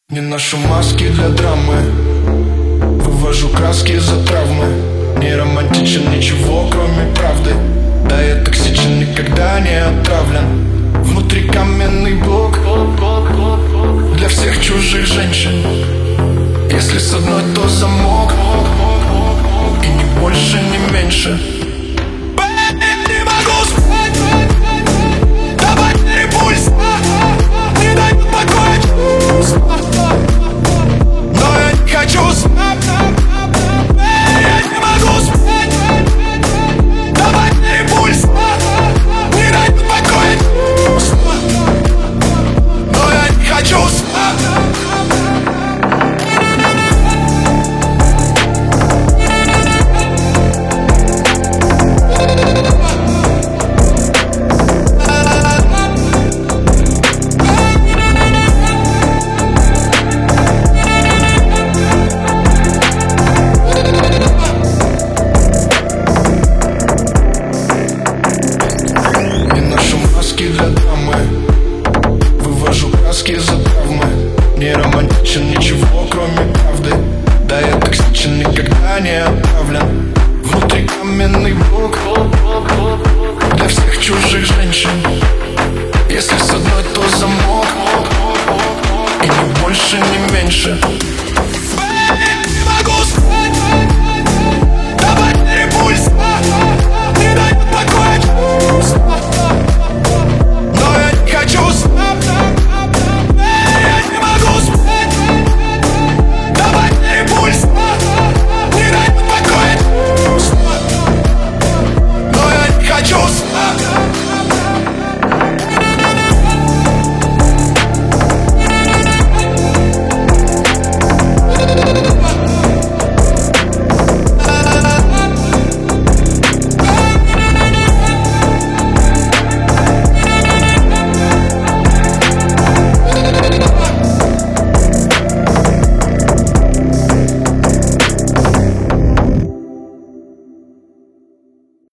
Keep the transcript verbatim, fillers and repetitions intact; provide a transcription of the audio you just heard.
Не ношу маски для драмы, вывожу краски за травмы. Не романтичен ничего, кроме правды. Да, я токсичен, никогда не отравлен. Внутри каменный блок для всех чужих женщин. Если с одной, то замок, и ни больше, ни меньше. Не могу спать, давай пульс не дает покоя чувства. Но я не хочу спать, я не могу спать. Давай пульс не дает покоя чувства. Но я не хочу спать. Для драмы вывожу краски за травмы. Не романтичен ничего, кроме правды. Да, я токсичен, никогда не отравлен. Внутри каменный блок для всех чужих женщин. Если с одной, то замок, и ни больше, ни меньше.